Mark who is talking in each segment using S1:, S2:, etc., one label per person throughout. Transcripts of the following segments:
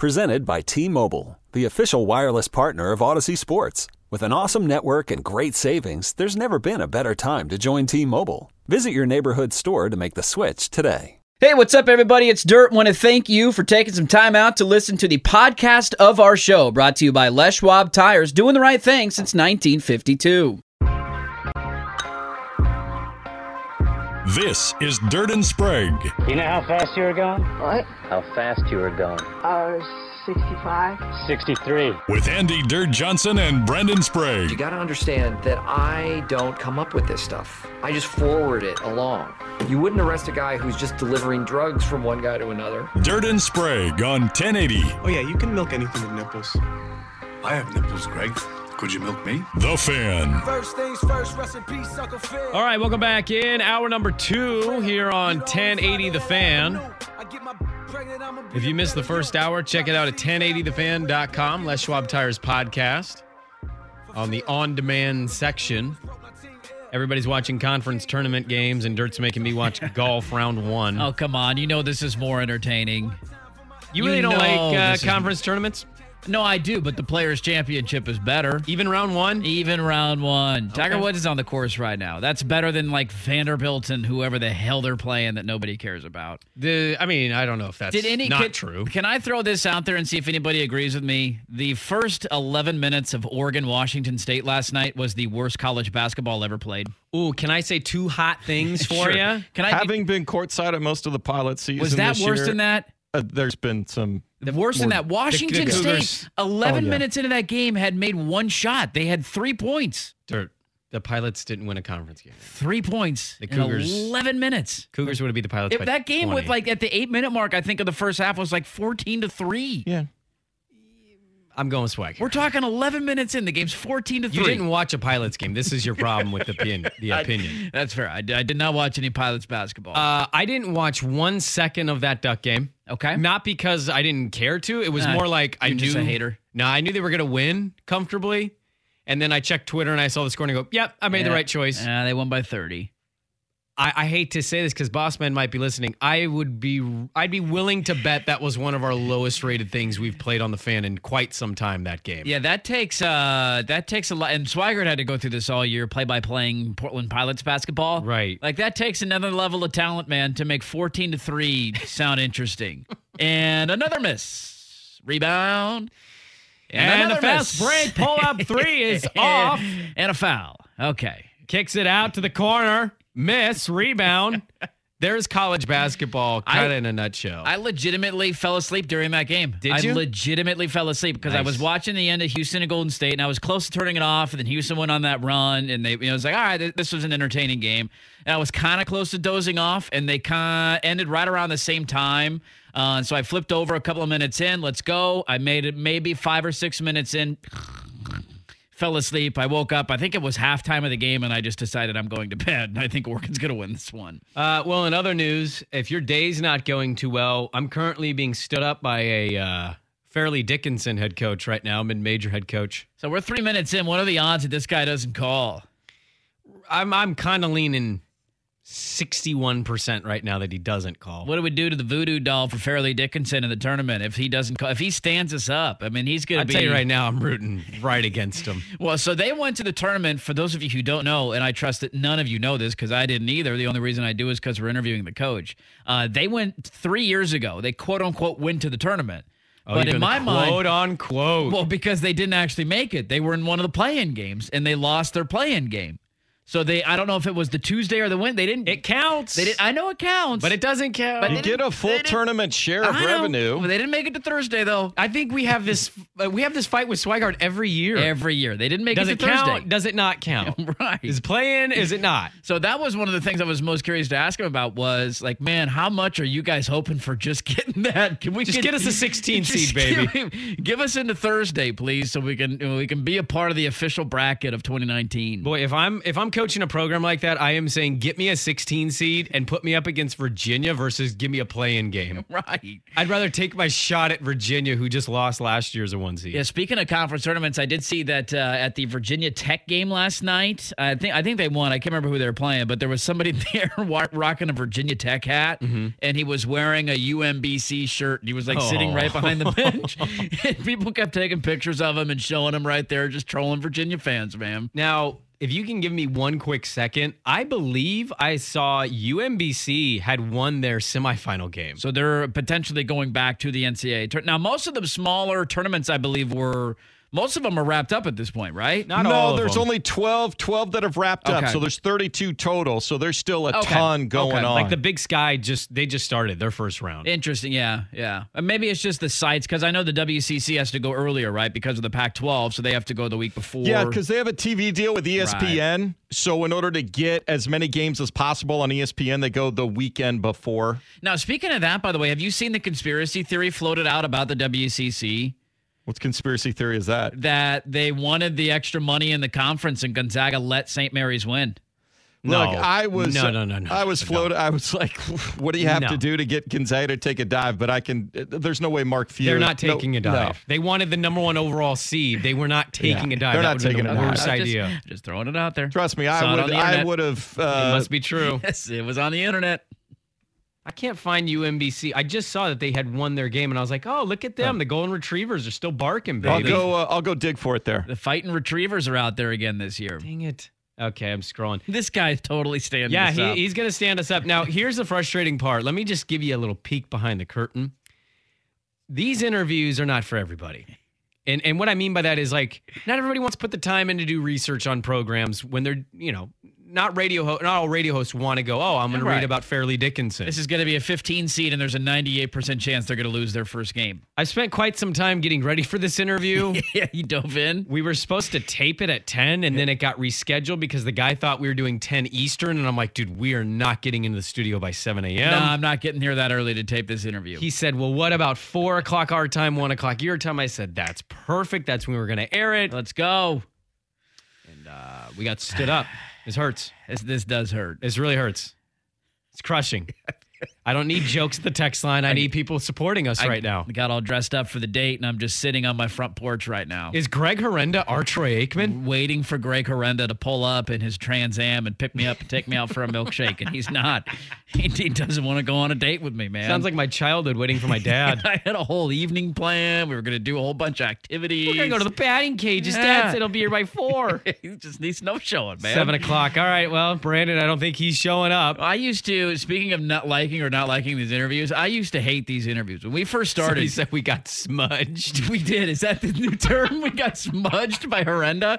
S1: Presented by T-Mobile, the official wireless partner of Odyssey Sports. With an awesome network and great savings, there's never been a better time to join T-Mobile. Visit your neighborhood store to make the switch today.
S2: Hey, what's up, everybody? It's Dirt. Want to thank you for taking some time out to listen to the podcast of our show, brought to you by Les Schwab Tires, doing the right thing since 1952.
S3: This is Dirt and Sprague.
S4: You know how fast you were going?
S5: What?
S4: How fast you were going?
S5: 65.
S4: 63.
S3: With Andy Dirt Johnson and Brendan Sprague.
S6: You got to understand that I don't come up with this stuff. I just forward it along. You wouldn't arrest a guy who's just delivering drugs from one guy to another.
S3: Dirt and Sprague on 1080.
S7: Oh yeah, you can milk anything with nipples.
S8: I have nipples, Greg. Could you milk me?
S3: The Fan.
S9: First things first, rest in peace, Uncle Phil.
S10: All right, welcome back in. Hour number 2 here on 1080 The Fan. If you missed the first hour, check it out at 1080thefan.com. Les Schwab Tires podcast on the on-demand section. Everybody's watching conference tournament games, and Dirt's making me watch golf round 1.
S2: Oh, come on. You know this is more entertaining.
S10: You really don't like conference tournaments?
S2: No, I do, but the Players' Championship is better.
S10: Even round 1?
S2: Even round 1.
S10: Okay.
S2: Tiger Woods is on the course right now. That's better than like Vanderbilt and whoever the hell they're playing that nobody cares about.
S10: I don't know if that's not true.
S2: Can I throw this out there and see if anybody agrees with me? The first 11 minutes of Oregon-Washington State last night was the worst college basketball ever played.
S10: Ooh, can I say 2 hot things for
S2: Sure.
S10: you?
S11: Having been courtside at most of the pilot season
S2: was that
S11: this
S2: worse
S11: year,
S2: than that?
S11: There's been some...
S2: Worse than that. Washington State, 11 minutes into that game, had made 1 shot. They had 3 points.
S10: Dirt. The Pilots didn't win a conference game.
S2: 3 points
S10: The Cougars,
S2: in 11 minutes.
S10: Cougars would have beat the Pilots by
S2: that game
S10: 20.
S2: with like at the 8-minute mark, I think of the first half was like 14-3.
S11: Yeah.
S10: I'm going Swag.
S2: We're talking 11 minutes in. The game's 14-3.
S10: You didn't watch a Pilots game. This is your problem with the opinion.
S2: That's fair. I did not watch any Pilots basketball.
S10: I didn't watch 1 second of that Duck game.
S2: Okay.
S10: Not because I didn't care to. It was more like I knew.
S2: Just a hater.
S10: No, I knew they were going to win comfortably. And then I checked Twitter and I saw the score and I go, yep, I made the right choice.
S2: They won by 30.
S10: I hate to say this because Bossman might be listening. I'd be willing to bet that was one of our lowest rated things we've played on the Fan in quite some time, that game.
S2: Yeah, that takes a lot. And Swigert had to go through this all year, playing Portland Pilots basketball.
S10: Right.
S2: Like that takes another level of talent, man, to make 14-3 sound interesting. And another miss. Rebound.
S10: And the fast break pull-up 3 is off.
S2: And a foul. Okay.
S10: Kicks it out to the corner. Miss, rebound. There's college basketball kind of in a nutshell.
S2: I legitimately fell asleep during that game.
S10: Did you?
S2: I legitimately fell asleep because I was watching the end of Houston and Golden State, and I was close to turning it off, and then Houston went on that run, and it was like, all right, this was an entertaining game. And I was kind of close to dozing off, and they kind of ended right around the same time. And so I flipped over a couple of minutes in. Let's go. I made it maybe 5 or 6 minutes in. Fell asleep. I woke up. I think it was halftime of the game, and I just decided I'm going to bed. I think Oregon's going to win this one.
S10: Well, in other news, if your day's not going too well, I'm currently being stood up by a Fairleigh Dickinson head coach right now, mid-major head coach.
S2: So we're 3 minutes in. What are the odds that this guy doesn't call?
S10: I'm kind of leaning 61% right now that he doesn't call.
S2: What do we do to the voodoo doll for Fairleigh Dickinson in the tournament if he doesn't call? If he stands us up, I mean, he's going to be...
S10: I'll tell you right now, I'm rooting right against him.
S2: Well, so they went to the tournament. For those of you who don't know, and I trust that none of you know this because I didn't either. The only reason I do is because we're interviewing the coach. They went 3 years ago. They quote-unquote went to the tournament.
S10: Oh,
S2: but in my mind...
S10: Quote-unquote.
S2: Well, because they didn't actually make it. They were in one of the play-in games, and they lost their play-in game. So I don't know if it was the Tuesday or the Wednesday. They didn't.
S10: It counts.
S2: I know it counts,
S10: but it doesn't count.
S11: But you get a full tournament share of revenue.
S2: Well, they didn't make it to Thursday though.
S10: I think we have this fight with Swigart every year.
S2: Every year they didn't make it to Thursday.
S10: Count? Does it not count?
S2: Right.
S10: Is it play-in? Is it not?
S2: So that was one of the things I was most curious to ask him about. Was like, man, how much are you guys hoping for just getting that? Can we
S10: get us a 16 seed, baby?
S2: Give us into Thursday, please, so we can be a part of the official bracket of 2019.
S10: Boy, if I'm coaching a program like that, I am saying get me a 16 seed and put me up against Virginia versus give me a play-in game.
S2: Right.
S10: I'd rather take my shot at Virginia, who just lost last year as a 1 seed.
S2: Yeah, speaking of conference tournaments, I did see that at the Virginia Tech game last night. I think they won. I can't remember who they were playing, but there was somebody there rocking a Virginia Tech hat, and he was wearing a UMBC shirt. And he was sitting right behind the bench, and people kept taking pictures of him and showing him right there, just trolling Virginia fans, man.
S10: Now, if you can give me one quick second, I believe I saw UMBC had won their semifinal game.
S2: So they're potentially going back to the NCAA. Now, most of the smaller tournaments, I believe, most of them are wrapped up at this point, right?
S11: Not all. There's only 12 that have wrapped up. So there's 32 total. So there's still a ton going on.
S10: Like the Big Sky, they just started their first round.
S2: Interesting. Yeah. Maybe it's just the sites, because I know the WCC has to go earlier, right? Because of the Pac-12, so they have to go the week before.
S11: Yeah, because they have a TV deal with ESPN.
S2: Right.
S11: So in order to get as many games as possible on ESPN, they go the weekend before.
S2: Now, speaking of that, by the way, have you seen the conspiracy theory floated out about the WCC?
S11: What conspiracy theory is that?
S2: That they wanted the extra money in the conference and Gonzaga let St. Mary's win.
S11: No. Look, I was I was floated. I was like, what do you have to do to get Gonzaga to take a dive? But there's no way Mark Few.
S10: They're not taking a dive. No. They wanted the number 1 overall seed. They were not taking a dive.
S11: They're not taking a dive.
S10: Worst idea.
S2: Just throwing it out there.
S11: Trust me, I would have.
S10: It must be true.
S2: Yes, it was on the internet.
S10: I can't find UMBC. I just saw that they had won their game, and I was like, "Oh, look at them! The Golden Retrievers are still barking, baby."
S11: I'll go dig for it there.
S2: The Fighting Retrievers are out there again this year.
S10: Dang it! Okay, I'm scrolling.
S2: This guy's totally standing us up.
S10: Yeah, he's going to stand us up. Now, here's the frustrating part. Let me just give you a little peek behind the curtain. These interviews are not for everybody. And what I mean by that is, not everybody wants to put the time in to do research on programs when they're, not all radio hosts want to go, I'm going to read about Fairleigh Dickinson.
S2: This is going to be a 15 seed, and there's a 98% chance they're going to lose their first game.
S10: I spent quite some time getting ready for this interview.
S2: Yeah, you dove in.
S10: We were supposed to tape it at 10, and then it got rescheduled because the guy thought we were doing 10 Eastern, and I'm like, dude, we are not getting into the studio by 7 a.m.
S2: No, I'm not getting here that early to tape this interview.
S10: He said, well, what about 4 o'clock our time, 1 o'clock your time? I said, that's perfect. That's when we were going to air it.
S2: Let's go.
S10: And we got stood up. This hurts.
S2: This does hurt.
S10: This really hurts. It's crushing. I don't need jokes at the text line. I need people supporting us right now.
S2: I got all dressed up for the date, and I'm just sitting on my front porch right now.
S10: Is Greg Horrenda our Troy Aikman?
S2: Waiting for Greg Horrenda to pull up in his Trans Am and pick me up and take me out for a milkshake, and he's not. He doesn't want to go on a date with me, man.
S10: Sounds like my childhood waiting for my dad.
S2: I had a whole evening plan. We were going to do a whole bunch of activities.
S10: We're going to go to the batting cage. His dad said he'll be here by 4.
S2: He just needs no showing, man.
S10: 7 o'clock. All right, well, Brandon, I don't think he's showing up.
S2: I used to, speaking of not liking these interviews, I used to hate these interviews. When we first started.
S10: Somebody said we got smudged.
S2: We did. Is that the new term? We got smudged by Horrenda.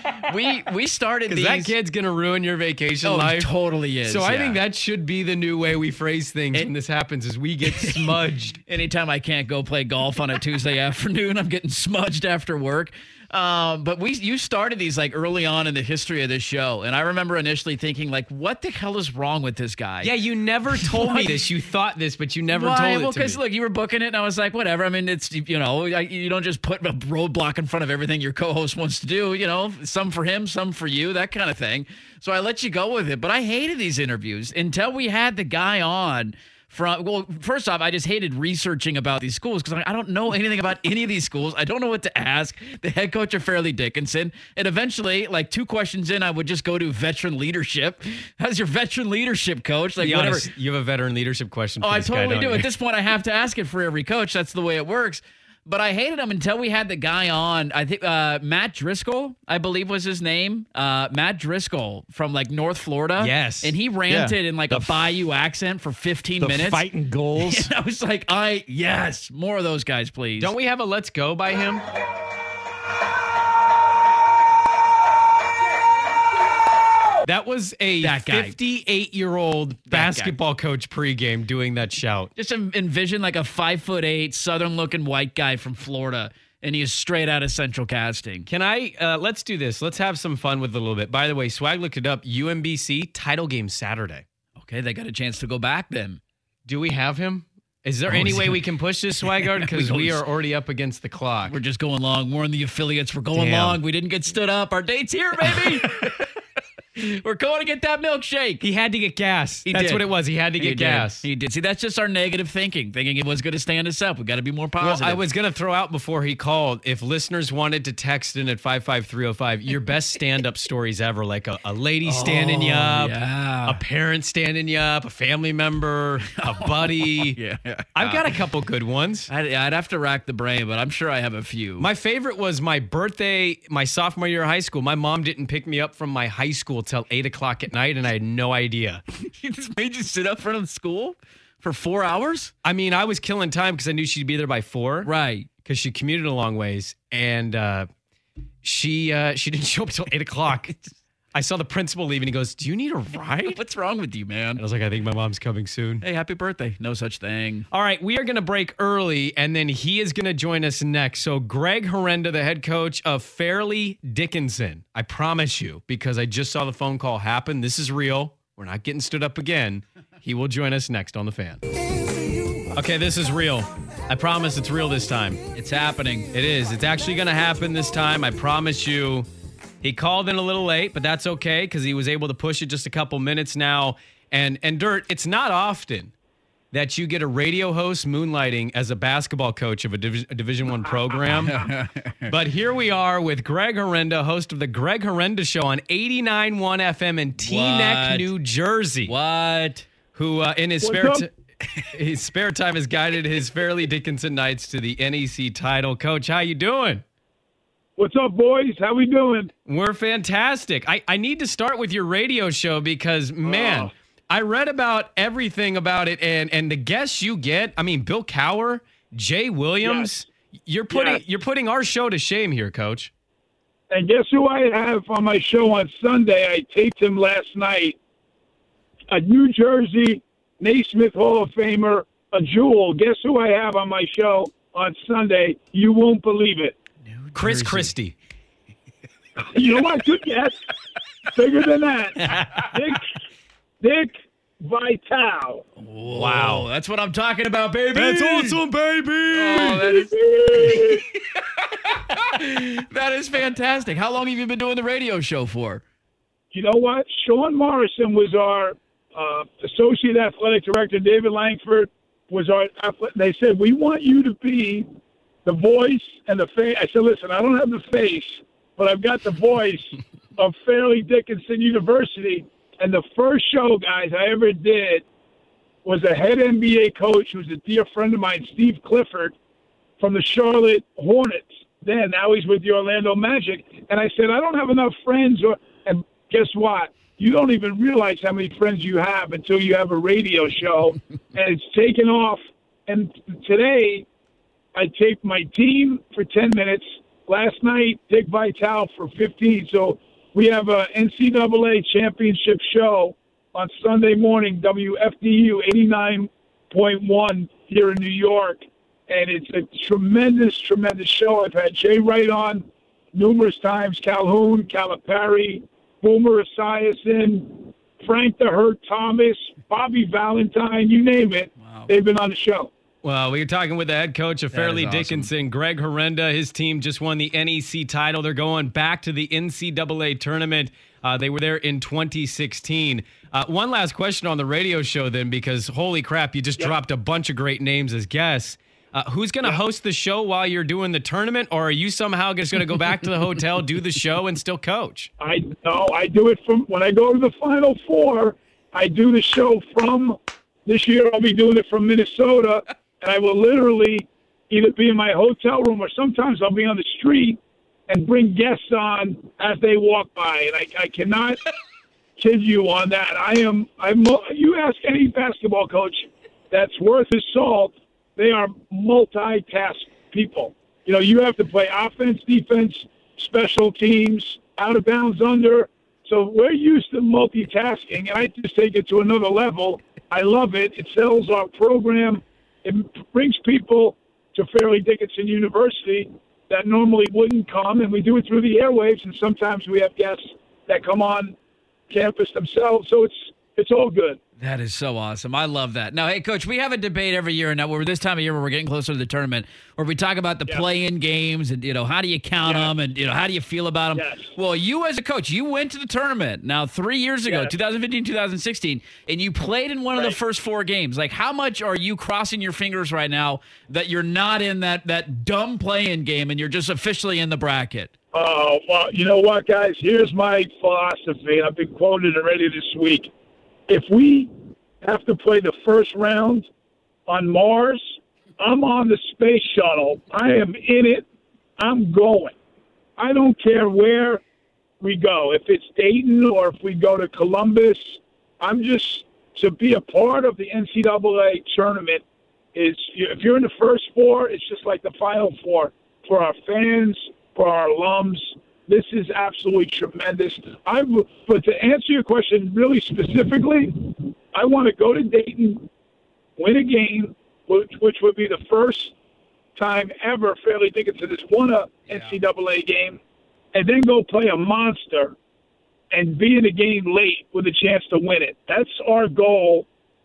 S2: We started these.
S10: Because that kid's going to ruin your vacation life.
S2: Oh, totally is.
S10: So I think that should be the new way we phrase things when this happens is we get smudged.
S2: Anytime I can't go play golf on a Tuesday afternoon, I'm getting smudged after work. But you started these early on in the history of this show, and I remember initially thinking what the hell is wrong with this guy?
S10: Yeah, you never told me this. You thought this, but you never told it to me.
S2: Well, because look, you were booking it, and I was like, whatever. I mean, it's you don't just put a roadblock in front of everything your co-host wants to do. Some for him, some for you, that kind of thing. So I let you go with it, but I hated these interviews until we had the guy on. First off, I just hated researching about these schools because I don't know anything about any of these schools. I don't know what to ask the head coach of Fairleigh Dickinson. And eventually, 2 questions in, I would just go to veteran leadership. How's your veteran leadership coach?
S10: Be honest, you have a veteran leadership question for
S2: I
S10: this guy,
S2: totally do.
S10: you?
S2: At this point, I have to ask it for every coach. That's the way it works. But I hated him until we had the guy on. I think Matt Driscoll, I believe was his name. Matt Driscoll from North Florida.
S10: Yes.
S2: And he ranted in a Bayou accent for 15 minutes.
S11: Fighting goals.
S2: And I was like, yes, more of those guys, please.
S10: Don't we have a Let's Go by him? That was a 58-year-old basketball coach pregame doing that shout.
S2: Just envision a 5'8", Southern-looking white guy from Florida, and he is straight out of Central Casting.
S10: Can I? Let's do this. Let's have some fun with it a little bit. By the way, Swag looked it up. UMBC title game Saturday.
S2: Okay, they got a chance to go back then.
S10: Do we have him? Is there any way we can push this, Swagard? Because we are already up against the clock.
S2: We're just going long. We're in the affiliates. We're going long. We didn't get stood up. Our date's here, baby. We're going to get that milkshake.
S10: He had to get gas. That's what it was. He had to get gas.
S2: He did. See, that's just our negative thinking it was going to stand us up. We got to be more positive.
S10: Well, I was going to throw out before he called, if listeners wanted to text in at 55305, your best stand-up stories ever, like a lady standing you up, a parent standing you up, a family member, a buddy. I've got a couple good ones.
S2: I'd have to rack the brain, but I'm sure I have a few.
S10: My favorite was my birthday, my sophomore year of high school. My mom didn't pick me up from my high school till 8 o'clock at night, and I had no idea.
S2: She just made you sit up front of the school for 4 hours?
S10: I mean, I was killing time because I knew she'd be there by 4.
S2: Right.
S10: Because she commuted a long ways, and she didn't show up till 8 o'clock. I saw the principal leave, and he goes, "Do you need a ride?"
S2: What's wrong with you, man?
S10: And I was like, "I think my mom's coming soon."
S2: Hey, happy birthday. No such thing.
S10: All right, we are going to break early, and then he is going to join us next. So Greg Herenda, the head coach of Fairleigh Dickinson. I promise you, because I just saw the phone call happen. This is real. We're not getting stood up again. He will join us next on The Fan. Okay, this is real. I promise it's real this time.
S2: It's happening.
S10: It is. It's actually going to happen this time. I promise you. He called in a little late, but that's okay because he was able to push it just a couple minutes now. And Dirt, it's not often that you get a radio host moonlighting as a basketball coach of a Division I program. But here we are with Greg Herenda, host of the Greg Herenda Show on 89.1 FM in Teaneck, New Jersey.
S2: What?
S10: Who in his spare time has guided his Fairleigh Dickinson Knights to the NEC title. Coach, how you doing?
S12: What's up, boys? How we doing?
S10: We're fantastic. I need to start with your radio show because, man, I read about everything about it, and the guests you get, I mean, Bill Cowher, Jay Williams, you're putting our show to shame here, Coach.
S12: And guess who I have on my show on Sunday? I taped him last night. A New Jersey Naismith Hall of Famer, a jewel. Guess who I have on my show on Sunday? You won't believe it.
S10: Chris Christie.
S12: You know what? Good guess. Bigger than that. Dick Vitale.
S10: Wow.
S2: That's what I'm talking about, baby.
S10: That's awesome, baby.
S2: Oh, that is fantastic. How long have you been doing the radio show for?
S12: You know what? Sean Morrison was our associate athletic director. David Langford was our athletic. They said, we want you to be the voice and the face. I said, listen, I don't have the face, but I've got the voice of Fairleigh Dickinson University. And the first show, guys, I ever did was a head NBA coach who's a dear friend of mine, Steve Clifford, from the Charlotte Hornets. Now he's with the Orlando Magic. And I said, I don't have enough friends. And guess what? You don't even realize how many friends you have until you have a radio show. And it's taken off. And today, I taped my team for 10 minutes. Last night, Dick Vitale for 15. So we have a NCAA championship show on Sunday morning, WFDU 89.1 here in New York. And it's a tremendous, tremendous show. I've had Jay Wright on numerous times, Calhoun, Calipari, Boomer Esiason, Frank the Hurt Thomas, Bobby Valentine, you name it. Wow. They've been on the show.
S10: Well, we were talking with the head coach of Fairleigh Dickinson, Greg Herenda. His team just won the NEC title. They're going back to the NCAA tournament. They were there in 2016. One last question on the radio show then, because holy crap, you just dropped a bunch of great names as guests. Who's going to host the show while you're doing the tournament, or are you somehow just going to go back to the hotel, do the show, and still coach?
S12: I do it from when I go to the Final Four. I do the show from this year. I'll be doing it from Minnesota, and I will literally either be in my hotel room or sometimes I'll be on the street and bring guests on as they walk by. And I cannot kid you on that. You ask any basketball coach that's worth his salt, they are multitask people. You know, you have to play offense, defense, special teams, out of bounds, under. So we're used to multitasking, and I just take it to another level. I love it. It sells our program. It brings people to Fairleigh Dickinson University that normally wouldn't come, and we do it through the airwaves, and sometimes we have guests that come on campus themselves. So it's all good.
S2: That is so awesome. I love that. Now, hey, Coach, we have a debate every year, and now we're this time of year where we're getting closer to the tournament, where we talk about the play-in games and, how do you count them and, how do you feel about them?
S12: Yes.
S2: Well, you as a coach, you went to the tournament now 3 years ago, 2015, 2016, and you played in one of the first 4 games. Like, how much are you crossing your fingers right now that you're not in that dumb play-in game and you're just officially in the bracket?
S12: Oh, well, you know what, guys? Here's my philosophy, and I've been quoted already this week. If we have to play the first round on Mars, I'm on the space shuttle. I am in it. I'm going. I don't care where we go. If it's Dayton or if we go to Columbus, I'm just to be a part of the NCAA tournament. If you're in the first 4, it's just like the Final 4 for our fans, for our alums. This is absolutely tremendous. But to answer your question really specifically, I want to go to Dayton, win a game, which would be the first time ever Fairleigh Dickinson has won a NCAA game, and then go play a monster and be in the game late with a chance to win it. That's our goal,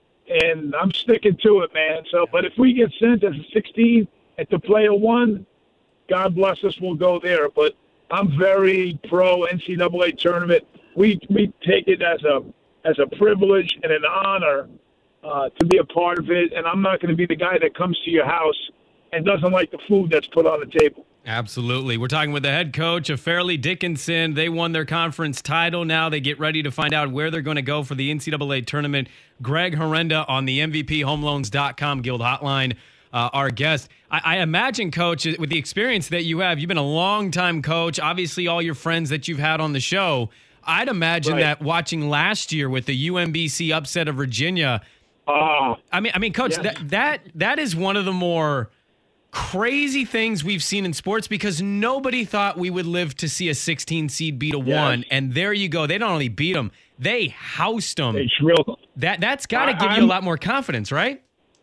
S12: and I'm sticking to it, man. So, but if we get sent as a 16 at the play a 1, God bless us, we'll go there. But I'm very pro NCAA tournament. We take it as a privilege and an honor to be a part of it, and I'm not going to be the guy that comes to your house and doesn't like the food that's put on the table.
S10: Absolutely. We're talking with the head coach of Fairleigh Dickinson. They won their conference title. Now they get ready to find out where they're going to go for the NCAA tournament. Greg Herenda on the MVPHomeLoans.com Guild Hotline, our guest. I imagine, Coach, with the experience that you've been a long-time coach, obviously all your friends that you've had on the show, I'd imagine that watching last year with the UMBC upset of Virginia, I mean, Coach, that is one of the more crazy things we've seen in sports because nobody thought we would live to see a 16 seed beat a 1, and there you go. They not only beat them, they housed them. That's got to give you a lot more confidence, right?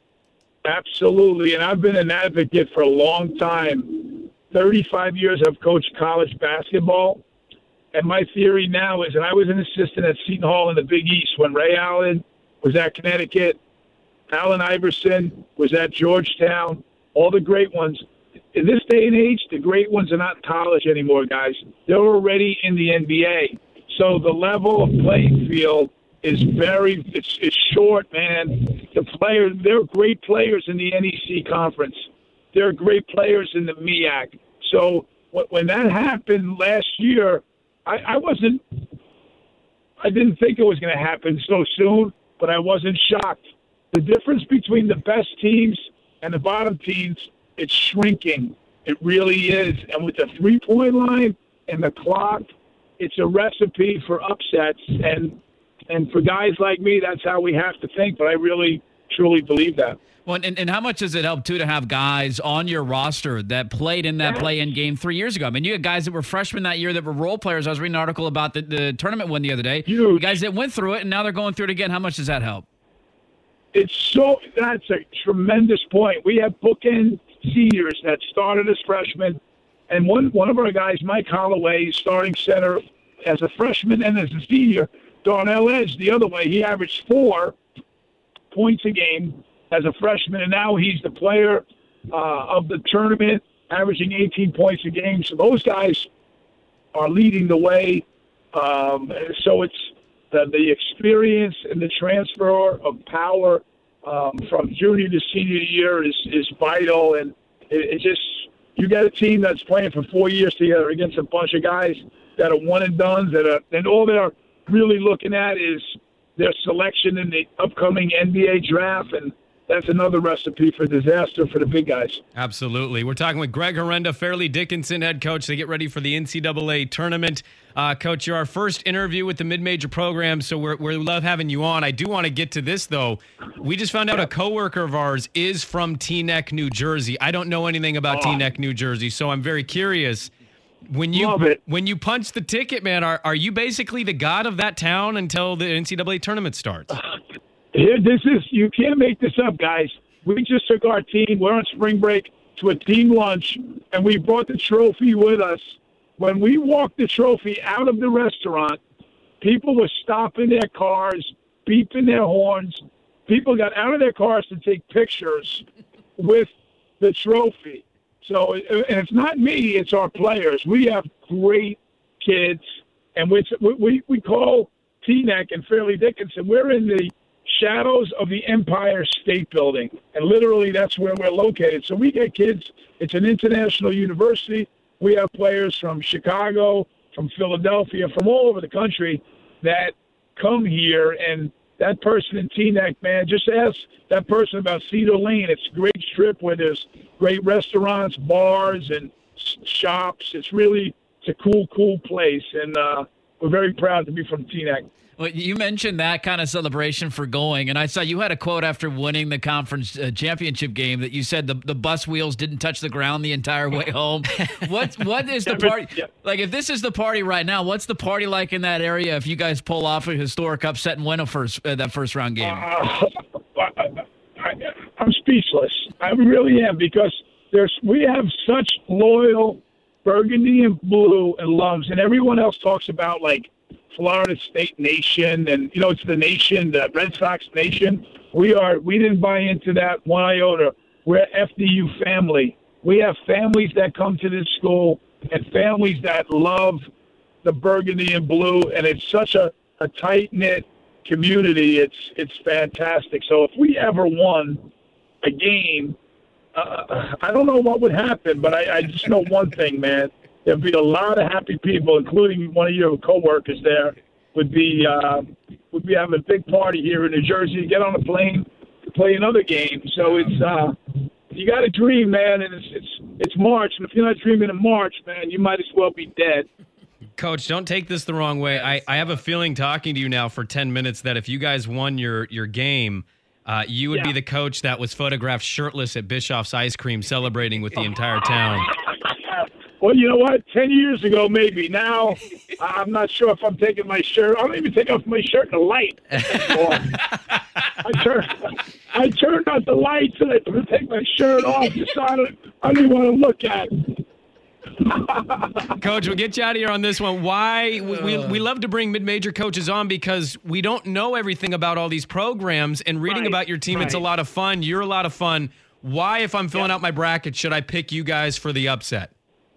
S12: Absolutely, and I've been an advocate for a long time. 35 years I've coached college basketball, and my theory now is, and I was an assistant at Seton Hall in the Big East when Ray Allen was at Connecticut, Allen Iverson was at Georgetown, all the great ones. In this day and age, the great ones are not in college anymore, guys. They're already in the NBA. So the level of playing field is it's short, man. The players, they're great players in the NEC conference. They're great players in the MEAC. So when that happened last year, I didn't think it was going to happen so soon, but I wasn't shocked. The difference between the best teams and the bottom teams, it's shrinking. It really is. And with the three-point line and the clock, it's a recipe for upsets. And for guys like me, that's how we have to think. But I really, truly believe that.
S2: Well, and how much does it help, too, to have guys on your roster that played in that play-in game 3 years ago? I mean, you had guys that were freshmen that year that were role players. I was reading an article about the tournament win the other day.
S12: Huge.
S2: Guys that went through it, and now they're going through it again. How much does that help?
S12: That's a tremendous point. We have bookend seniors that started as freshmen, and one of our guys, Mike Holloway, starting center as a freshman and as a senior. Darnell Edge, the other way, he averaged 4 points a game as a freshman, and now he's the player of the tournament, averaging 18 points a game. So those guys are leading the way. So it's the experience and the transfer of power from junior to senior year is vital, and it just you got a team that's playing for 4 years together against a bunch of guys that are one and done, and all they're really looking at is their selection in the upcoming NBA draft, and that's another recipe for disaster for the big guys.
S10: Absolutely. We're talking with Greg Herenda, Fairleigh Dickinson head coach. They get ready for the NCAA tournament. Coach, you're our first interview with the mid-major program, so we love having you on. I do want to get to this, though. We just found out a coworker of ours is from Teaneck, New Jersey. I don't know anything about Teaneck, New Jersey, so I'm very curious. When you punch the ticket, man, are you basically the god of that town until the NCAA tournament starts?
S12: You can't make this up, guys. We just took our team. We're on spring break to a team lunch, and we brought the trophy with us. When we walked the trophy out of the restaurant, people were stopping their cars, beeping their horns. People got out of their cars to take pictures with the trophy. So, and it's not me, it's our players. We have great kids, and we call Teaneck and Fairleigh Dickinson, we're in the shadows of the Empire State Building, and literally that's where we're located. So we get kids. It's an international university. We have players from Chicago, from Philadelphia, from all over the country that come here, and that person in Teaneck, man, just ask that person about Cedar Lane. It's a great strip where there's great restaurants, bars, and shops. It's a cool place, and we're very proud to be from Teaneck.
S2: Well, you mentioned that kind of celebration for going, and I saw you had a quote after winning the conference championship game that you said the bus wheels didn't touch the ground the entire way home. What is the party like? If this is the party right now, what's the party like in that area if you guys pull off a historic upset and win that first round game?
S12: I'm speechless. I really am, because we have such loyal burgundy and blue and loves, and everyone else talks about like Florida State Nation, and it's the nation, the Red Sox Nation. We didn't buy into that one iota. We're FDU family. We have families that come to this school and families that love the burgundy and blue, and it's such a tight-knit community. It's fantastic. So if we ever won a game, I don't know what would happen, but I just know one thing, man. There'd be a lot of happy people, including one of your coworkers there, would be having a big party here in New Jersey, get on a plane to play another game. So it's you got to dream, man, and it's March, and if you're not dreaming in March, man, you might as well be dead.
S10: Coach, don't take this the wrong way. I have a feeling talking to you now for 10 minutes that if you guys won your game, you would be the coach that was photographed shirtless at Bischoff's Ice Cream celebrating with the entire town.
S12: Well, you know what? 10 years ago, maybe. Now, I'm not sure if I'm taking my shirt. I don't even take off my shirt in the light. I turned out the lights and I take my shirt off just so I don't even want to look at it.
S10: Coach, we'll get you out of here on this one. Why we love to bring mid-major coaches on because we don't know everything about all these programs, and reading about your team, it's a lot of fun. You're a lot of fun. Why, if I'm filling out my bracket, should I pick you guys for the upset?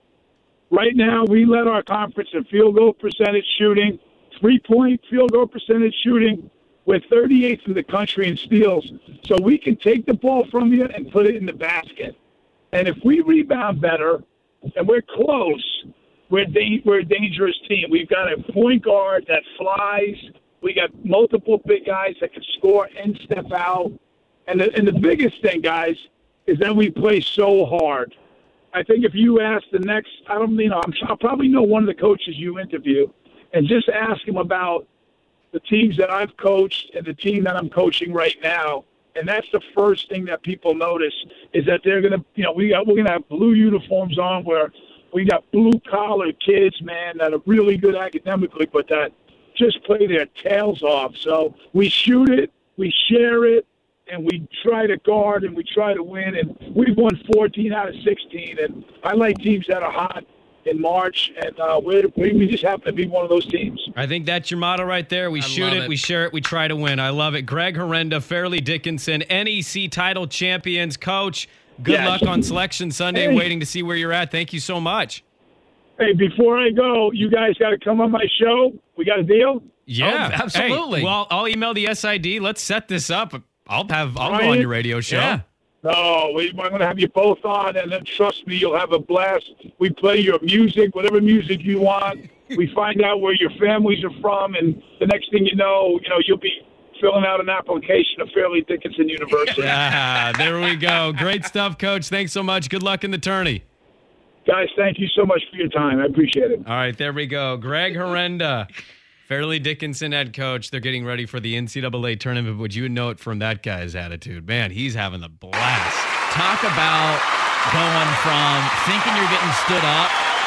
S12: Right now, we led our conference in field goal percentage shooting, 3-point field goal percentage shooting. We're 38th in the country in steals. So we can take the ball from you and put it in the basket. And if we rebound better, and we're close, we're a dangerous team. We've got a point guard that flies. We got multiple big guys that can score and step out. And the biggest thing, guys, is that we play so hard. I think if you ask the next, I'll probably know one of the coaches you interview, and just ask him about the teams that I've coached and the team that I'm coaching right now. And that's the first thing that people notice is that they're gonna, we're gonna have blue uniforms on where we got blue collar kids, man, that are really good academically, but that just play their tails off. So we shoot it, we share it, and we try to guard and we try to win, and we've won 14 out of 16. And I like teams that are hot in March, and we just happen to be one of those teams.
S10: I think that's your motto right there. We shoot it, we share it, we try to win. I love it. Greg Herenda, Fairleigh Dickinson, NEC title champions. Coach, good luck on Selection Sunday. Waiting to see where you're at. Thank you so much.
S12: Hey, before I go, you guys got to come on my show. We got a deal?
S10: Yeah,
S2: absolutely.
S10: Hey, well, I'll email the SID. Let's set this up. I'll go on your radio show.
S12: Yeah. No, I'm going to have you both on, and then trust me, you'll have a blast. We play your music, whatever music you want. We find out where your families are from, and the next thing you know, you'll be filling out an application at Fairleigh Dickinson University.
S10: Yeah, there we go. Great stuff, Coach. Thanks so much. Good luck in the tourney.
S12: Guys, thank you so much for your time. I appreciate it.
S10: All right, there we go. Greg Herenda, Fairleigh Dickinson head coach. They're getting ready for the NCAA tournament, but you would know it from that guy's attitude. Man, he's having the blast.
S2: Talk about going from thinking you're getting stood up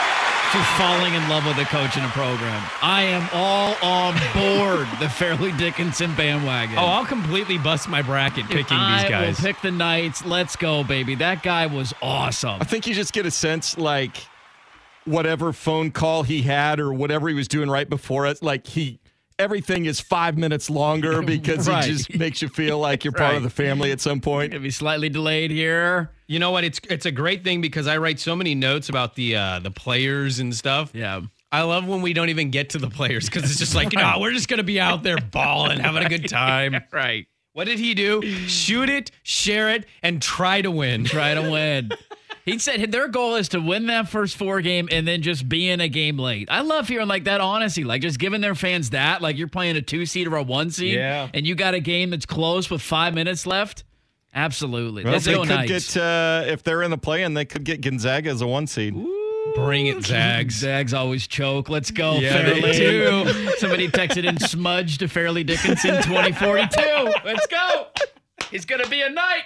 S2: to falling in love with a coach in a program. I am all on board the Fairleigh Dickinson bandwagon.
S10: Oh, I'll completely bust my bracket picking these guys.
S2: I will pick the Knights. Let's go, baby. That guy was awesome.
S11: I think you just get a sense like whatever phone call he had or whatever he was doing right before it, like everything is 5 minutes longer because
S2: Right.
S11: it just makes you feel like you're part of the family at some point.
S2: It'll be slightly delayed here.
S10: You know what? It's a great thing because I write so many notes about the players and stuff.
S2: Yeah.
S10: I love when we don't even get to the players because it's just like, we're just going to be out there balling, having a good time.
S2: Right.
S10: What did he do? Shoot it, share it, and try to win.
S2: Try to win. He said their goal is to win that first 4 game and then just be in a game late. I love hearing like that honesty, like just giving their fans that, like you're playing a 2 seed or a 1 seed,
S10: Yeah.
S2: and you got a game that's close with 5 minutes left. Absolutely,
S11: Well,
S2: that's
S11: they
S2: so
S11: could
S2: nice.
S11: get if they're in the play-in, they could get Gonzaga as a 1 seed.
S10: Bring it, Zags.
S2: Zags always choke. Let's go,
S10: Yeah, they
S2: Fairleigh.
S10: do.
S2: Somebody texted in smudge to Fairleigh Dickinson 2042. Let's go. It's gonna be a night.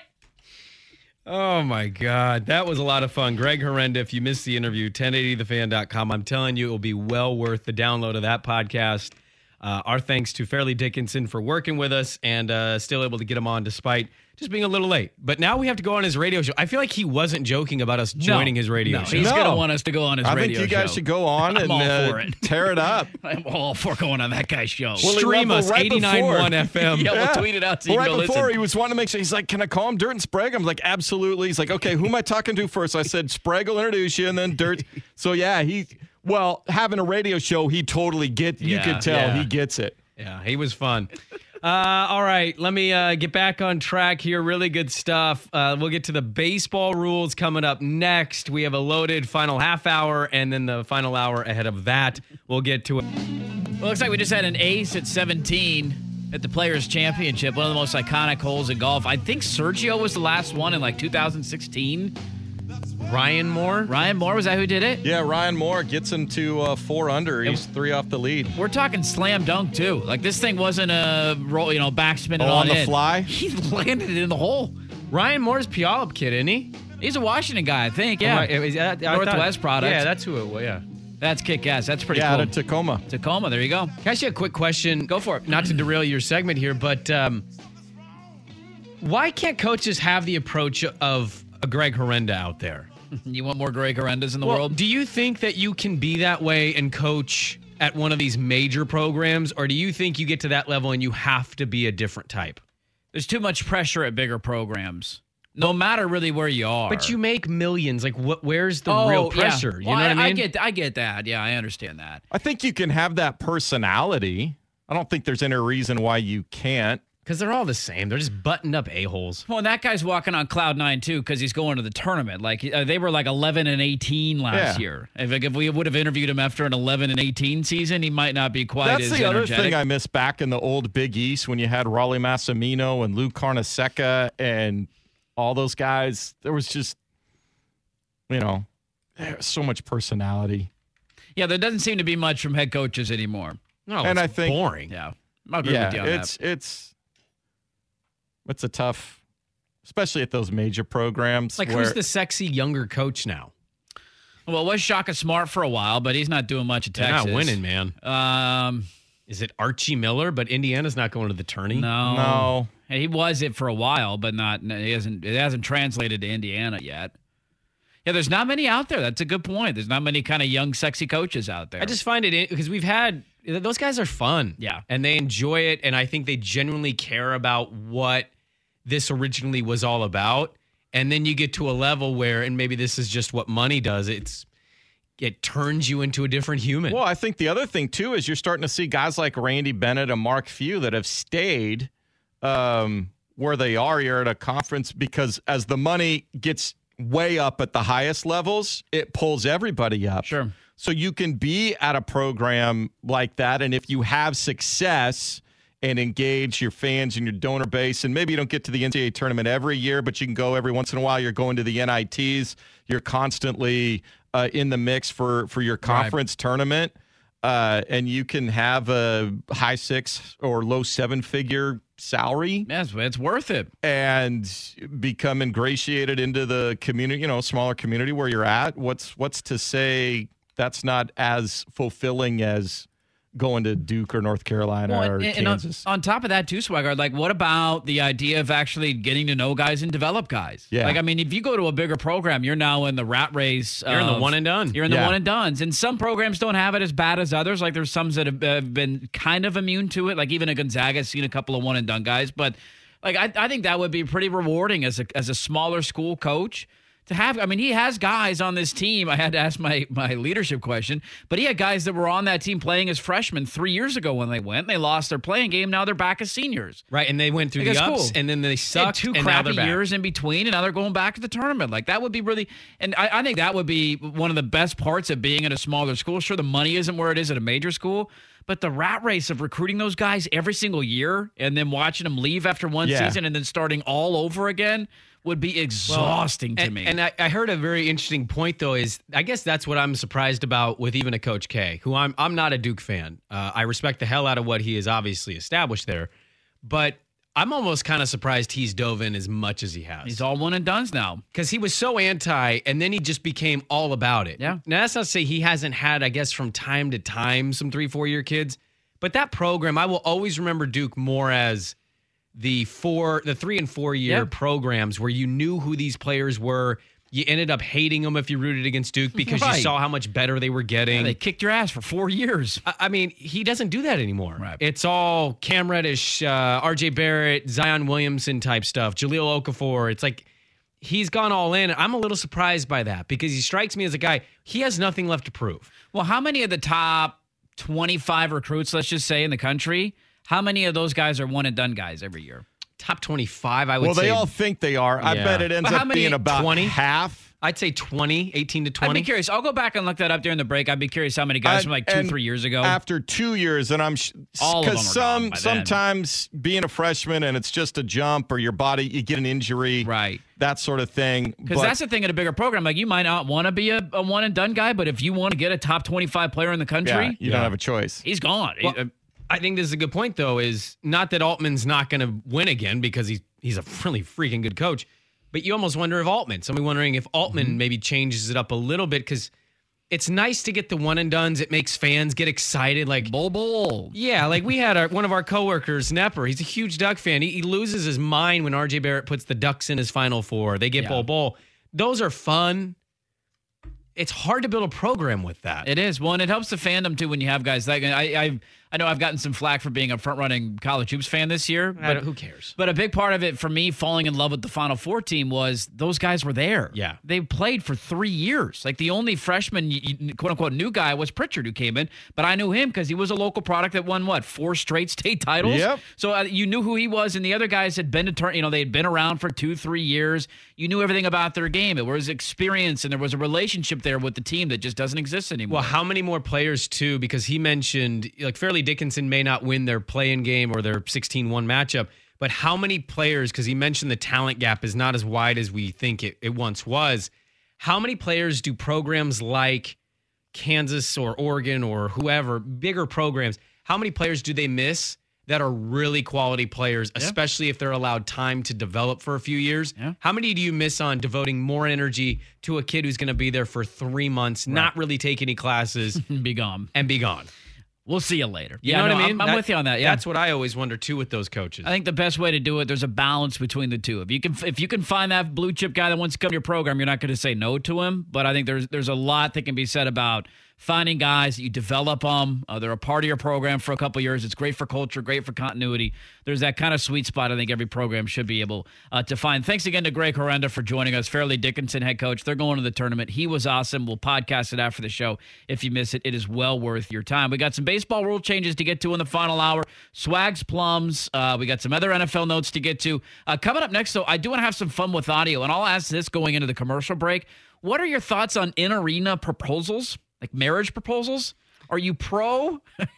S10: Oh, my God. That was a lot of fun. Greg Herenda, if you missed the interview, 1080thefan.com. I'm telling you, it will be well worth the download of that podcast. Our thanks to Fairleigh Dickinson for working with us and still able to get him on despite just being a little late. But now we have to go on his radio show. I feel like he wasn't joking about us joining his radio show.
S2: He's going to want us to go on his radio show.
S11: I think you guys should go on
S2: I'm
S11: and
S2: all for it.
S11: tear it up.
S2: I'm all for going on that guy's show.
S11: Well,
S10: Stream us,
S11: right
S10: 89.1 FM.
S2: Yeah, we'll tweet it out so you
S11: Well,
S2: can
S11: right
S2: go
S11: before,
S2: listen.
S11: he was wanting to make sure. He's like, can I call him Dirt and Sprague? I'm like, absolutely. He's like, okay, who am I talking to first? I said, Sprague will introduce you, and then Dirt. So, yeah, having a radio show, he totally you could tell he gets it.
S10: Yeah, he was fun. All right, let me get back on track here. Really good stuff. We'll get to the baseball rules coming up next. We have a loaded final half hour, and then the final hour ahead of that. We'll get to it.
S2: Well, looks like we just had an ace at 17 at the Players' Championship, one of the most iconic holes in golf. I think Sergio was the last one in like 2016.
S10: Ryan Moore?
S2: Ryan Moore, was that who did it?
S11: Yeah, Ryan Moore gets him to 4 under. He's 3 off the lead.
S2: We're talking slam dunk, too. Like, this thing wasn't a roll, backspin
S11: on the
S2: in.
S11: fly?
S2: He landed it in the hole.
S10: Ryan Moore's Puyallup kid, isn't he?
S2: He's a Washington guy, I think, yeah. Northwest product.
S10: Yeah, that's who it was, yeah.
S2: That's kick-ass. That's pretty
S11: Yeah,
S2: cool.
S11: out of Tacoma.
S2: Tacoma, there you go.
S10: Can I ask you a quick question?
S2: Go for it.
S10: Not to derail your segment here, but why can't coaches have the approach of a Greg Herenda out there?
S2: You want more Greg Herendas in the world?
S10: Do you think that you can be that way and coach at one of these major programs, or do you think you get to that level and you have to be a different type?
S2: There's too much pressure at bigger programs, no matter really where you are.
S10: But you make millions. Like, where's the real pressure?
S2: Yeah.
S10: You know what I mean?
S2: I get that. Yeah, I understand that.
S11: I think you can have that personality. I don't think there's any reason why you can't.
S10: Because they're all the same. They're just buttoned up a-holes.
S2: Well, and that guy's walking on cloud 9 too because he's going to the tournament. Like they were like 11-18 last year. If we would have interviewed him after an 11-18 season, he might not be quite
S11: That's
S2: as
S11: the
S2: energetic.
S11: other thing I miss back in the old Big East when you had Raleigh Massimino and Lou Carnesecca and all those guys. There was just, there was so much personality.
S2: Yeah, there doesn't seem to be much from head coaches anymore.
S10: No,
S11: and
S10: it's
S11: I think
S10: boring.
S2: Yeah, I'll agree with you on
S11: it's a tough, especially at those major programs.
S10: Like, who's the sexy younger coach now?
S2: Well, it was Shaka Smart for a while, but he's not doing much at Texas.
S10: They're not winning, man. Is it Archie Miller? But Indiana's not going to the tourney.
S11: No.
S2: He was it for a while, but it hasn't translated to Indiana yet. Yeah, there's not many out there. That's a good point. There's not many kind of young, sexy coaches out there.
S10: I just find it because those guys are fun.
S2: Yeah.
S10: And they enjoy it. And I think they genuinely care about what this originally was all about. And then you get to a level where, and maybe this is just what money does, it turns you into a different human.
S11: Well, I think the other thing, too, is you're starting to see guys like Randy Bennett and Mark Few that have stayed where they are here at a conference because as the money gets way up at the highest levels, it pulls everybody up.
S2: Sure.
S11: So you can be at a program like that, and if you have success and engage your fans and your donor base, and maybe you don't get to the NCAA tournament every year, but you can go every once in a while. You're going to the NITs. You're constantly in the mix for your conference tournament, and you can have a high 6 or low 7-figure salary.
S2: Yes, it's worth it.
S11: And become ingratiated into the community, smaller community where you're at. What's to say that's not as fulfilling as going to Duke or North Carolina or Kansas.
S2: On top of that, too, Swigard, like, what about the idea of actually getting to know guys and develop guys? Yeah. Like, I mean, if you go to a bigger program, you're now in the rat race.
S10: You're in the one and done.
S2: You're in the one and dones. And some programs don't have it as bad as others. Like, there's some that have been kind of immune to it. Like, even a Gonzaga has seen a couple of one and done guys. But, like, I think that would be pretty rewarding as a smaller school coach. To have, I mean, he has guys on this team. I had to ask my leadership question, but he had guys that were on that team playing as freshmen 3 years ago when they went. They lost their playing game. Now they're back as seniors.
S10: Right, and they went through the ups, and then they sucked.
S2: Two crappy years in between, and now they're going back to the tournament. Like, that would be really, and I think that would be one of the best parts of being at a smaller school. Sure, the money isn't where it is at a major school, but the rat race of recruiting those guys every single year and then watching them leave after one season and then starting all over again would be exhausting to me.
S10: And I heard a very interesting point, though, is I guess that's what I'm surprised about with even a Coach K, who I'm not a Duke fan. I respect the hell out of what he has obviously established there, but I'm almost kind of surprised he's dove in as much as he has.
S2: He's all one and dones now.
S10: Because he was so anti, and then he just became all about it. Yeah. Now, that's not to say he hasn't had, I guess, from time to time, some 3-4 year kids, but that program, I will always remember Duke more as the 3 and 4 year programs where you knew who these players were. You ended up hating them if you rooted against Duke because you saw how much better they were getting.
S2: Yeah, they kicked your ass for 4 years.
S10: I mean, he doesn't do that anymore. Right. It's all Cam Reddish, RJ Barrett, Zion Williamson type stuff, Jahlil Okafor. It's like he's gone all in. I'm a little surprised by that because he strikes me as a guy, he has nothing left to prove.
S2: Well, how many of the top 25 recruits, let's just say, in the country, how many of those guys are one and done guys every year?
S10: Top 25, I would say.
S11: Well, they all think they are. I bet it ends up being about
S10: 20?
S11: Half.
S10: I'd say 20, 18 to 20.
S2: I'd be curious. I'll go back and look that up during the break. I'd be curious how many guys from like 2-3 years ago.
S11: After 2 years, and I'm
S2: all of them are gone by
S11: sometimes being a freshman and it's just a jump or your body, you get an injury,
S2: right?
S11: That sort of thing.
S2: Because that's the thing in a bigger program. Like you might not want to be a one and done guy, but if you want to get a top 25 player in the country,
S11: you don't have a choice.
S2: He's gone.
S10: Well, I think this is a good point, though, is not that Altman's not going to win again because he's a really freaking good coach, but you almost wonder if somebody wondering if Altman maybe changes it up a little bit because it's nice to get the one and dones. It makes fans get excited. Like,
S2: Bull.
S10: Yeah, like we had one of our coworkers, Nepper. He's a huge Duck fan. He loses his mind when RJ Barrett puts the Ducks in his Final Four. They get Bull. Those are fun. It's hard to build a program with that.
S2: It is. Well, and it helps the fandom, too, when you have guys like I know I've gotten some flack for being a front-running college hoops fan this year. But
S10: who cares?
S2: But a big part of it for me falling in love with the Final Four team was those guys were there.
S10: Yeah.
S2: They played for 3 years. Like the only freshman, quote-unquote, new guy was Pritchard who came in. But I knew him because he was a local product that won, 4 straight state titles?
S11: Yep.
S2: So you knew who he was. And the other guys had been they had been around for 2-3 years. You knew everything about their game. It was experience, and there was a relationship there with the team that just doesn't exist anymore.
S10: Well, how many more players, too? Because he mentioned, like, Fairleigh Dickinson may not win their play-in game or their 16-1 matchup, but how many players, because he mentioned the talent gap is not as wide as we think it once was, how many players do programs like Kansas or Oregon or whoever, bigger programs, how many players do they miss that are really quality players, especially if they're allowed time to develop for a few years?
S2: Yeah.
S10: How many do you miss on devoting more energy to a kid who's going to be there for 3 months, not really take any classes,
S2: be gone. We'll see you later.
S10: You know what I mean?
S2: I'm with you on that. Yeah,
S10: that's what I always wonder too with those coaches.
S2: I think the best way to do it, there's a balance between the two. If you can find that blue chip guy that wants to come to your program, you're not going to say no to him. But I think there's a lot that can be said about finding guys that you develop them. They're a part of your program for a couple of years. It's great for culture, great for continuity. There's that kind of sweet spot I think every program should be able to find. Thanks again to Greg Horrenda for joining us. Fairleigh Dickinson head coach. They're going to the tournament. He was awesome. We'll podcast it after the show. If you miss it, it is well worth your time. We got some baseball rule changes to get to in the final hour. Swags, plums. We got some other NFL notes to get to. Coming up next, though, I do want to have some fun with audio, and I'll ask this going into the commercial break. What are your thoughts on in-arena proposals? Like marriage proposals? Are you pro?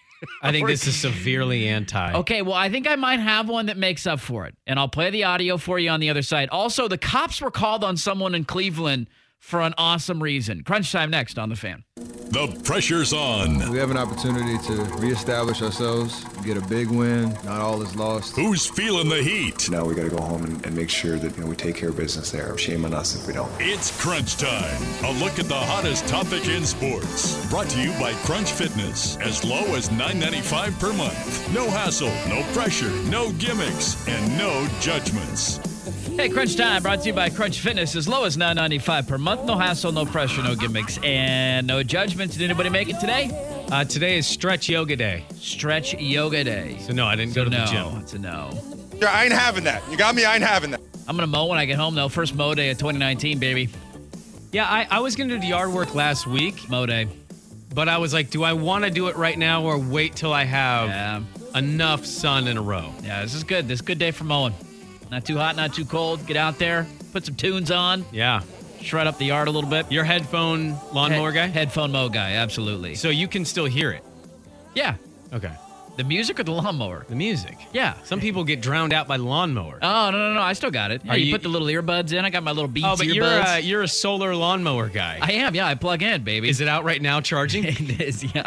S10: I think this is severely anti.
S2: Okay, well, I think I might have one that makes up for it. And I'll play the audio for you on the other side. Also, the cops were called on someone in Cleveland for an awesome reason. Crunch time next on The Fan.
S3: The pressure's on.
S13: We have an opportunity to reestablish ourselves, get a big win. Not all is lost.
S3: Who's feeling the heat?
S14: Now we got to go home and make sure that we take care of business there. Shame on us if we don't.
S3: It's Crunch Time. A look at the hottest topic in sports. Brought to you by Crunch Fitness. As low as $9.95 per month. No hassle, no pressure, no gimmicks, and no judgments.
S2: Hey, Crunch Time brought to you by Crunch Fitness. As low as $9.95 per month. No hassle, no pressure, no gimmicks, and no judgments. Did anybody make it today?
S10: Today is Stretch Yoga Day.
S2: Stretch Yoga Day.
S10: So no, I didn't go to the gym.
S2: It's a no.
S15: Yeah, I ain't having that. You got me? I ain't having that.
S2: I'm going to mow when I get home, though. First mow day of 2019, baby.
S10: Yeah, I was going to do the yard work last week.
S2: Mow day.
S10: But I was like, do I want to do it right now or wait till I have enough sun in a row?
S2: Yeah, this is good. This is a good day for mowing. Not too hot, not too cold. Get out there, put some tunes on.
S10: Yeah.
S2: Shred up the yard a little bit.
S10: Your headphone lawnmower guy?
S2: Headphone mow guy, absolutely.
S10: So you can still hear it?
S2: Yeah.
S10: Okay.
S2: The music or the lawnmower?
S10: The music.
S2: Yeah.
S10: Some people get drowned out by the lawnmower.
S2: Oh, no. I still got it. Yeah, you put the little earbuds in. I got my little Beats earbuds.
S10: You're a solar lawnmower guy.
S2: I am, yeah. I plug in, baby.
S10: Is it out right now charging?
S2: It is, yeah.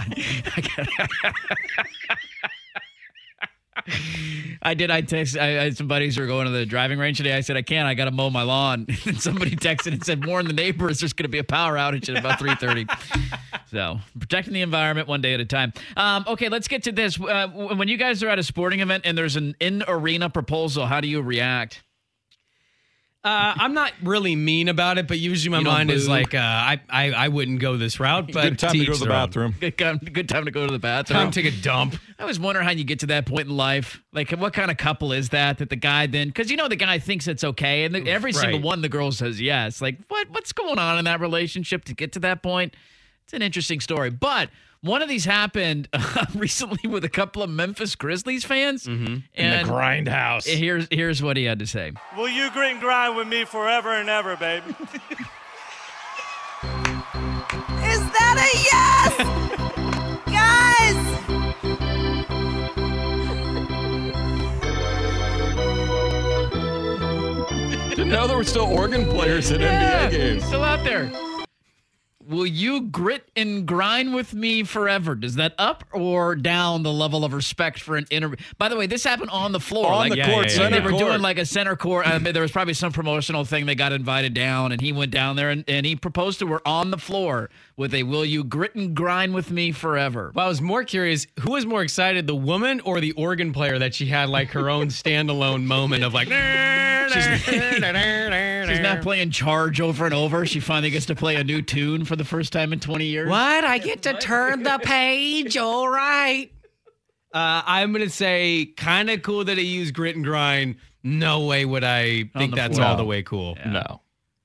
S2: I had some buddies who were going to the driving range today. I said, I can't. I got to mow my lawn. And somebody texted and said, warn the neighbors, there's going to be a power outage at about 3:30. So protecting the environment one day at a time. Okay, let's get to this. When you guys are at a sporting event and there's an in-arena proposal, how do you react?
S10: I'm not really mean about it, but usually my mind is like, I wouldn't go this route. But
S11: good time to go to the bathroom.
S2: Good time to go to the bathroom.
S10: Time to take a dump.
S2: I was wondering how you get to that point in life. Like, what kind of couple is that the guy then, because the guy thinks it's okay, and every single one the girl says yes. Like, what's going on in that relationship to get to that point? It's an interesting story. But one of these happened recently with a couple of Memphis Grizzlies fans.
S10: Mm-hmm. In the grindhouse.
S2: Here's what he had to say.
S16: Will you grit and grind with me forever and ever, baby?
S17: Is that a yes? Guys!
S11: Didn't know there were still organ players at NBA games.
S2: Still out there. Will you grit and grind with me forever? Does that up or down the level of respect for an interview? By the way, this happened on the floor.
S11: On the court, center
S2: They were
S11: court.
S2: doing like a center court. There was probably some promotional thing. They got invited down, and he went down there, and he proposed to her on the floor with a, will you grit and grind with me forever?
S10: Well, I was more curious, who was more excited, the woman or the organ player that she had like her own standalone moment of like...
S2: She's not playing Charge over and over. She finally gets to play a new tune for the first time in 20 years.
S10: What? I get to turn the page. All right. I'm going to say kind of cool that he used grit and grind. No way would I think that's all the way cool.
S2: Yeah.
S11: No.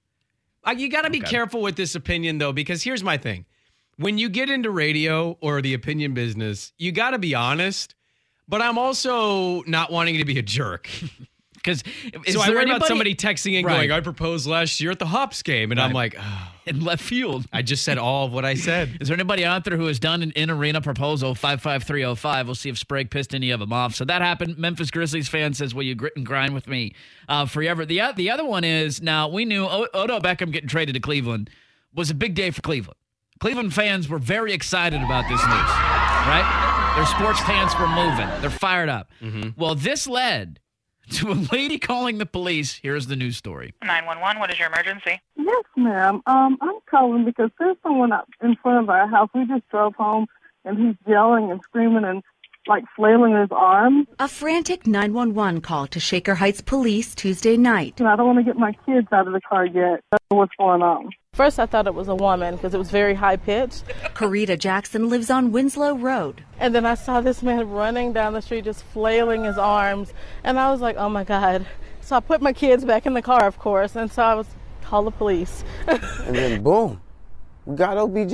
S10: You got to be careful with this opinion, though, because here's my thing. When you get into radio or the opinion business, you got to be honest, but I'm also not wanting to be a jerk.
S2: Because
S10: so I worry about somebody texting and going, I proposed last year at the Hops game. And I'm like,
S2: in left field.
S10: I just said all of what I said.
S2: Is there anybody out there who has done an in-arena proposal? 55305. We'll see if Sprague pissed any of them off. So that happened. Memphis Grizzlies fan says, will you grit and grind with me forever? The other one is, now we knew Odell Beckham getting traded to Cleveland was a big day for Cleveland. Cleveland fans were very excited about this news, right? Their sports pants were moving. They're fired up. Mm-hmm. Well, this led to a lady calling the police. Here's the news story.
S18: 911, what is your emergency?
S5: Yes, ma'am. I'm calling because there's someone up in front of our house. We just drove home, and he's yelling and screaming and, like, flailing his arms.
S19: A frantic 911 call to Shaker Heights Police Tuesday night.
S5: And I don't want to get my kids out of the car yet. I don't know what's going on. First, I thought it was a woman because it was very high-pitched.
S19: Karita Jackson lives on Winslow Road.
S5: And then I saw this man running down the street, just flailing his arms. And I was like, oh, my God. So I put my kids back in the car, of course. And so I was call the police.
S20: And then, boom, we got OBJ.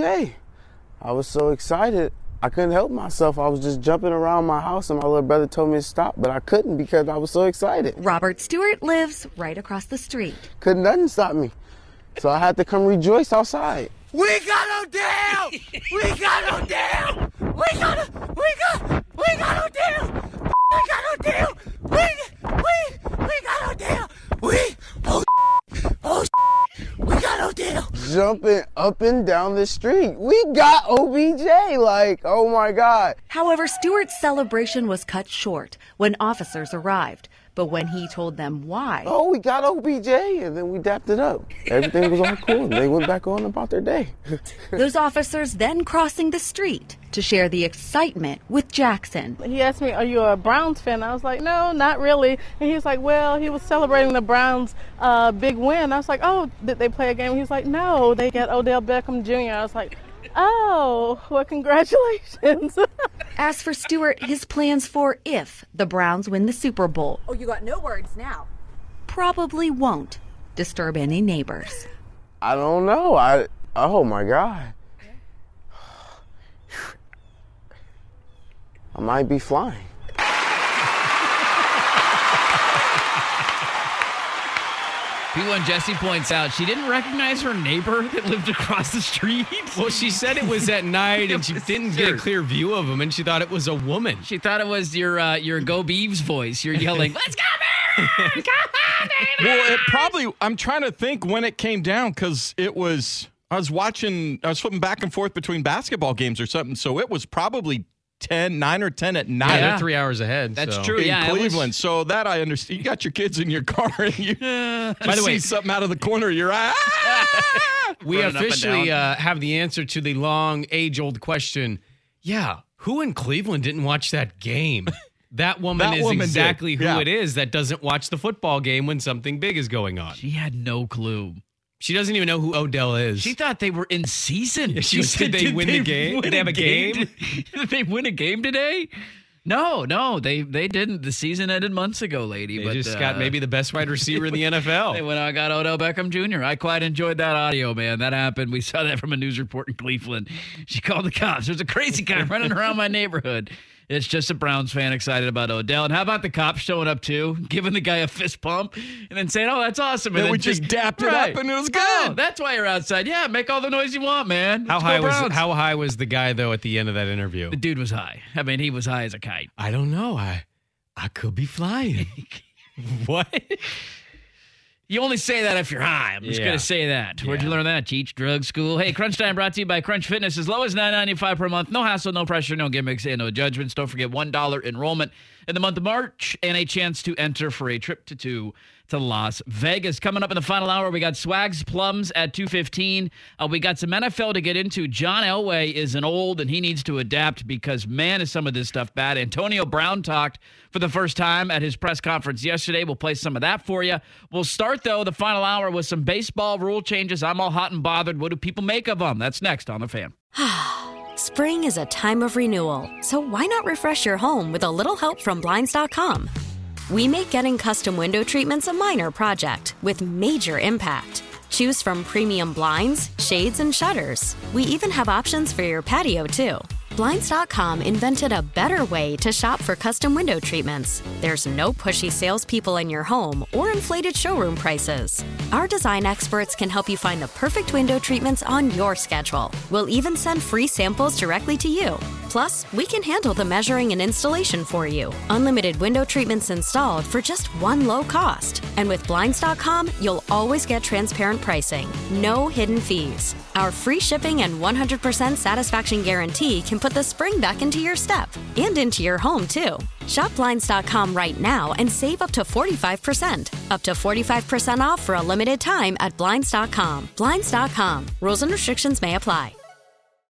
S20: I was so excited. I couldn't help myself. I was just jumping around my house, and my little brother told me to stop, but I couldn't because I was so excited.
S19: Robert Stewart lives right across the street.
S20: Couldn't nothing stop me. So I had to come rejoice outside.
S17: We got Odell! We got Odell! We got Odell! We got Odell! We got Odell! We got Odell! We got Odell!
S20: jumping up and down the street. We got OBJ, like, oh my God.
S19: However, Stewart's celebration was cut short when officers arrived. But when he told them why...
S20: Oh, we got OBJ, and then we dapped it up. Everything was all cool, and they went back on about their day.
S19: Those officers then crossing the street to share the excitement with Jackson.
S5: He asked me, are you a Browns fan? I was like, no, not really. And he was like, well, he was celebrating the Browns' big win. I was like, oh, did they play a game? He was like, no, they got Odell Beckham Jr. I was like, oh, well, congratulations.
S19: As for Stewart, his plans for if the Browns win the Super Bowl.
S21: Oh, you got no words now.
S19: Probably won't disturb any neighbors.
S20: I don't know. Oh, my God. I might be flying.
S2: P1 Jesse points out she didn't recognize her neighbor that lived across the street.
S10: Well, she said it was at night and she didn't get a clear view of him, and she thought it was a woman.
S2: She thought it was your Go Beavs voice. You're yelling, let's go, Beavs! Come on, Beavs!
S11: Well, it probably, I'm trying to think when it came down because I was flipping back and forth between basketball games or something, so it was probably 9 or 10 at night.
S10: Yeah, they're 3 hours ahead.
S2: That's
S10: so.
S2: true.
S11: In Cleveland. So that I understand. You got your kids in your car and you
S2: By the way,
S11: see something out of the corner of your eye.
S10: We officially have the answer to the long, age-old question. Yeah, who in Cleveland didn't watch that game? That woman is exactly who it is that doesn't watch the football game when something big is going on.
S2: She had no clue.
S10: She doesn't even know who Odell is.
S2: She thought they were in season.
S10: Yeah, she said, did they win the game? Did they have a game?
S2: Did they win a game today? No, they didn't. The season ended months ago, lady.
S10: They just got maybe the best wide receiver in the NFL.
S2: They went out and got Odell Beckham Jr. I quite enjoyed that audio, man. That happened. We saw that from a news report in Cleveland. She called the cops. There's a crazy guy running around my neighborhood. It's just a Browns fan excited about Odell. And how about the cops showing up, too, giving the guy a fist pump and then saying, oh, that's awesome. And
S11: then we just dapped it up and it was good.
S2: Oh, that's why you're outside. Yeah, make all the noise you want, man.
S10: How high was the guy, though, at the end of that interview?
S2: The dude was high. I mean, he was high as a kite.
S10: I don't know. I could be flying. What?
S2: You only say that if you're high. I'm just going to say that. Where'd you learn that? Teach drug school. Hey, Crunch Time brought to you by Crunch Fitness. As low as $9.95 per month. No hassle, no pressure, no gimmicks, and no judgments. Don't forget $1 enrollment in the month of March and a chance to enter for a trip to Las Vegas. Coming up in the final hour, we got Swags Plums at 2:15. We got some NFL to get into. John Elway is an old, and he needs to adapt because, man, is some of this stuff bad. Antonio Brown talked for the first time at his press conference yesterday. We'll play some of that for you. We'll start, though, the final hour with some baseball rule changes. I'm all hot and bothered. What do people make of them? That's next on The Fan.
S22: Spring is a time of renewal, so why not refresh your home with a little help from Blinds.com? We make getting custom window treatments a minor project with major impact. Choose from premium blinds, shades, and shutters. We even have options for your patio, too. Blinds.com invented a better way to shop for custom window treatments. There's no pushy salespeople in your home or inflated showroom prices. Our design experts can help you find the perfect window treatments on your schedule. We'll even send free samples directly to you. Plus, we can handle the measuring and installation for you. Unlimited window treatments installed for just one low cost. And with Blinds.com, you'll always get transparent pricing. No hidden fees. Our free shipping and 100% satisfaction guarantee can put the spring back into your step and into your home, too. Shop Blinds.com right now and save up to 45%. Up to 45% off for a limited time at Blinds.com. Blinds.com. Rules and restrictions may apply.